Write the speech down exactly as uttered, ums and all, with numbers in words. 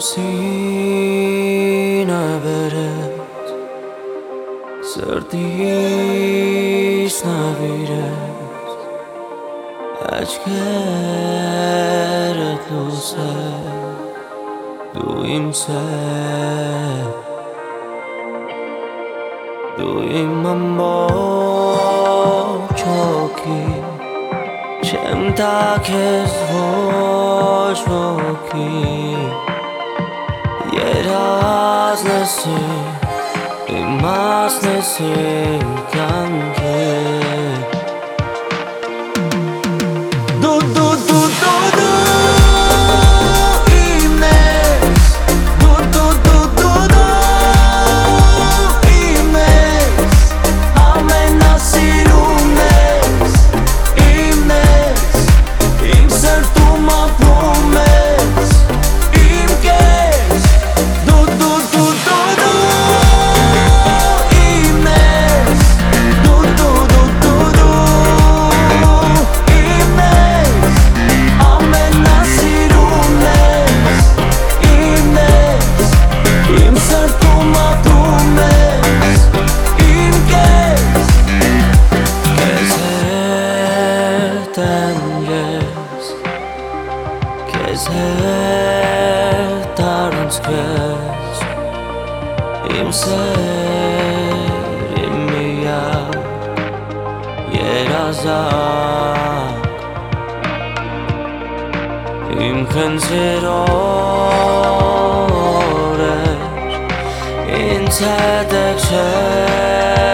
Սինը բերեց սրտիս նվիրեց աչքերդ լուսեց դու իմ սեր դու իմ ամբողջ հոգին չեմ տա քեզ ոչ ոքի երազն ես իմաստն ես իմ կյանքի Դու դու դու դու դու իմն ես Դու դու դու դու դու իմն ես Ամենասիրուն ես իմն ես Իմ սրտում ապրում ես Իմ կես Դու դու դու դու դու իմն ես Դու դու դու դու դու իմն ես Ամենասիրուն ես իմն ես Իմ սրտում ապրում ես Իմ կես Քեզ հետ եմ ես Քեզ հետ առանց քեզ Իմ սեր իմ միակ երազակ Իմ քնձիր օրեր ինձ հետ եք չէ